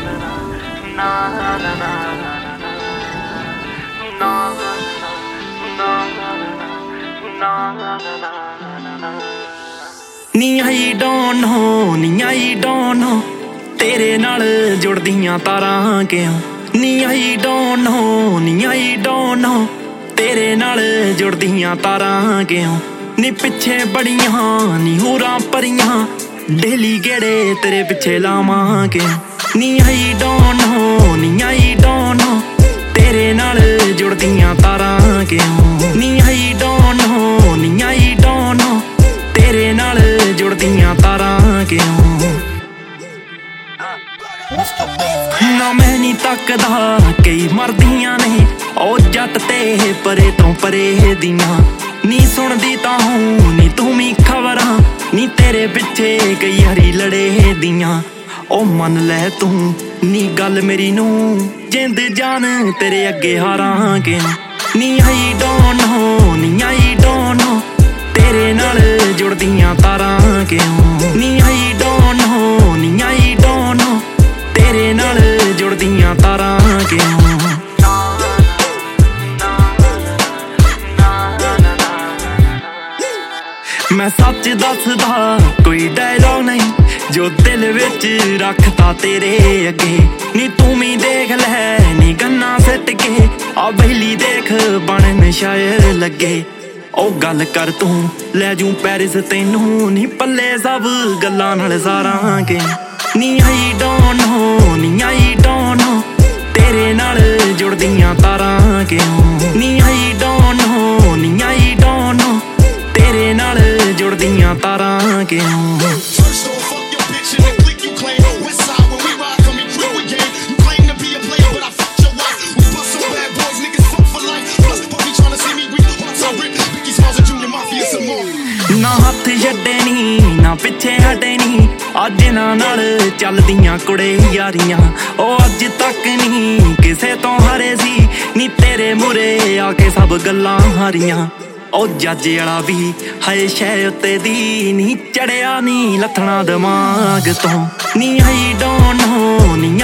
ਨੀ I don't know ਨੀ I don't know ਤੇਰੇ ਨਾਲ ਜੁੜਦੀਆਂ ਤਾਰਾਂ ਕਿਉਂ ਨੀ ਆਈ ਡੋਂਟ ਨੋ ਨੀ ਆਈ ਡੋਂਟ ਨੋ ਤੇਰੇ ਨਾਲ ਜੁੜਦੀਆਂ ਤਾਰਾਂ ਕਿਉਂ ਨੀ ਪਿੱਛੇ ਬੜੀਆਂ ਨੀ ਹੋਰਾਂ ਪਰੀਆਂ ਡੇਲੀ ਗੇੜੇ ਤੇਰੇ ਪਿੱਛੇ ਲਾਵਾਂ ਕਿਉਂ ਨੀ ਆਈ ਡੋਂਟ ਨੋ ਨੀ ਆਈ ਡੋਂਟ ਨੋ ਤੇਰੇ ਨਾਲ ਜੁੜਦੀਆਂ ਤਾਰਾਂ ਕਿਉਂ ਨੀ ਆਈ ਡੋਂਟ ਨੋ ਨੀ ਆਈ ਡੋਂਟ ਨੋ ਤੇਰੇ ਨਾਲ ਜੁੜਦੀਆਂ ਤਾਰਾਂ ਕਿਉਂ ਨਾ ਮੈਂ ਨੀ ਤੱਕਦਾ ਕਈ ਮਰਦੀਆਂ ਨੇ ਉਹ ਜੱਟ ਤੇ ਪਰੇ ਤੋਂ ਪਰੇ ਦੀਆਂ ਨੀ ਸੁਣਦੀ ਤਾਂ ਹੂੰ ਨੀ ਤੂੰ ਵੀ ਖਬਰਾਂ ਨੀ ਤੇਰੇ ਪਿੱਛੇ ਕਈ ਵਾਰੀ ਲੜੇ ਦੀਆਂ ਉਹ ਮੰਨ ਲੈ ਤੂੰ ਨੀ ਗੱਲ ਮੇਰੀ ਨੂੰ ਜਿੰਦ ਜਾਨ ਤੇਰੇ ਅੱਗੇ ਹਾਰਾਂ ਕਿਉਂ ਨੀ ਆਈ ਡੋਂਟ ਨੋ ਨੀ ਆਈ ਡੋਂਟ ਨੋ ਤੇਰੇ ਨਾਲ ਜੁੜਦੀਆਂ ਤਾਰਾਂ ਕਿਉਂ ਨੀ ਆਈ ਡੋਂਟ ਨੋ ਨੀ ਆਈ ਡੋਂਟ ਨੋ ਤੇਰੇ ਨਾਲ ਜੁੜਦੀਆਂ ਤਾਰਾਂ ਕਿਉਂ ਮੈਂ ਸੱਚ ਦੱਸਦਾ ਕੋਈ ਡਾਇਲੌਗ ਨਹੀਂ ਜੋ ਦਿਲ ਵਿੱਚ ਰੱਖਤਾ ਤੇਰੇ ਅੱਗੇ ਨੀ ਤੂੰ ਵੀ ਦੇਖ ਲੈ ਨੀ ਗੰਨਾ ਸਿੱਟ ਕੇ ਆ ਬਹਿਲੀ ਦੇਖ ਬਣਨ ਸ਼ਾਇਰ ਲੱਗੇ ਉਹ ਗੱਲ ਕਰ ਤੂੰ ਲੈ ਜੂ ਪੈਰਿਸ ਤੈਨੂੰ ਨੀ ਪੱਲੇ ਸਭ ਗੱਲਾਂ ਨਾਲ ਸਾਰਾਂ ਕੇ ਨੀ ਆਈ ਡੋਂਟ ਨੋ ਨੀ ਆਈ ਡੋਂਟ ਨੋ ਤੇਰੇ ਨਾਲ ਜੁੜਦੀਆਂ ਤਾਰਾਂ ਕਿਉਂ ਨੀ ਆਈ ਡੋਂਟ ਨੋ ਨੀ ਆਈ ਡੋਂਟ ਨੋ ਤੇਰੇ ਨਾਲ ਜੁੜਦੀਆਂ ਤਾਰਾਂ ਕਿਉਂ ਨਾ ਹੱਥ ਛੱਡੇ ਨੀ ਨਾ ਪਿੱਛੇ ਹਟੇ ਨੀ ਅੱਜ ਇਹਨਾਂ ਨਾਲ ਚੱਲਦੀਆਂ ਕੁੜੇ ਯਾਰੀਆਂ ਉਹ ਅੱਜ ਤੱਕ ਨੀ ਕਿਸੇ ਤੋਂ ਹਾਰੇ ਸੀ ਨੀ ਤੇਰੇ ਮੂਰੇ ਆ ਕੇ ਸਭ ਗੱਲਾਂ ਹਾਰੀਆਂ ਉਹ ਜੱਜ ਵਾਲਾ ਵੀ ਹਏ ਸ਼ੈ ਉੱਤੇ ਦੀ ਨੀ ਚੜਿਆ ਨੀ ਲੱਥਣਾ ਦਿਮਾਗ ਤੋਂ ਨੀ ਆਈ ਡੋਂਟ ਨੋ ਨੀ